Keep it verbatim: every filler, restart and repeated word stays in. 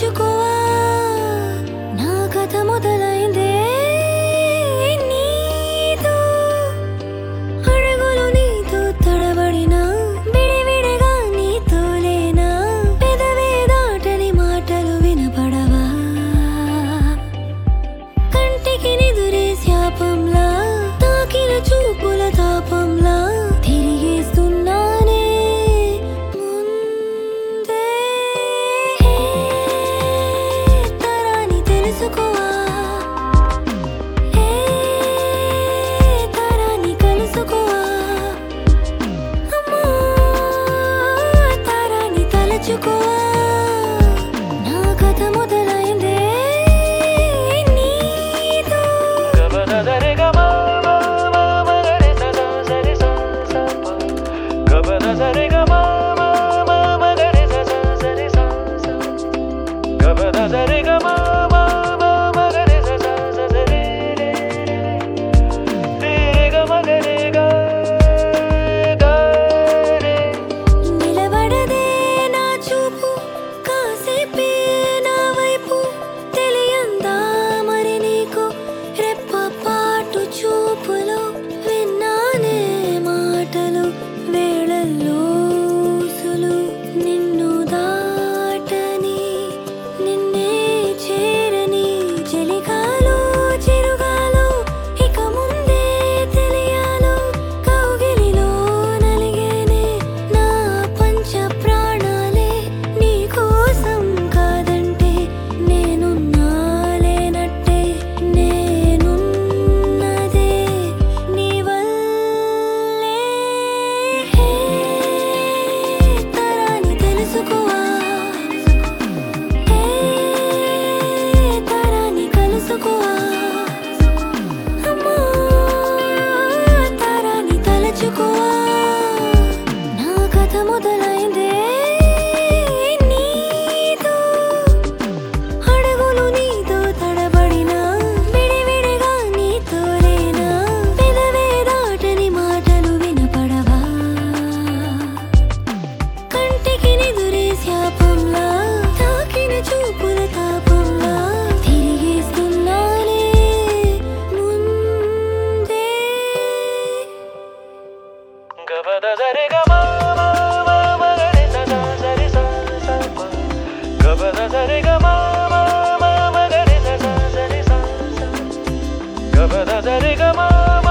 తలుచుకోవా నా కథ మొదలైందే నీతో అడుగులు నీతో తడబడినా విడివిడిగా నీతో లేనా పెదవే దాటని మాటలు వినపడవా కంటికి నిదురే శాపంలా తాకిన చూపుల తాపంలా తిరిగేస్తున్నానే ముందే తరాని తెలుసుకోవా ఏ తరాని కలుసుకోవా అమ్మా తరాని తలచుకోవా నా కథ మొదలైందే నీతో నిలబడదే నా చూపు కాసేపే నా వైపు తెలియందా మరి నీకు రెప్పపాటు చూపులో విన్నానే మాటలు వేళల్లో ఊసులు నిన్ను దాటని నిన్నే చేరని చెలికాలో చిరుగాలో ఇక ముందే తెలియాలో కౌగిలిలో నలిగేనే నా పంచ ప్రాణాలే నీ కోసం కాదంటే నేనున్నా లేనట్టే నేనున్నదే నీ వల్లే తరాని తెలుసుకోవా ఏ తరాని కలుసుకోవా అమ్మా తరాని తలచుకోవా నా కథ మొదలైందే నీతో అడుగులు నీతో తడబడినా విడివిడిగా నీతో లేనా పెదవే దాటని మాటలు వినపడవా కంటికి నిదురే శాపంలా తాకిన చూపుల తాపంలా తిరిగేస్తున్నానే ముందే Gabada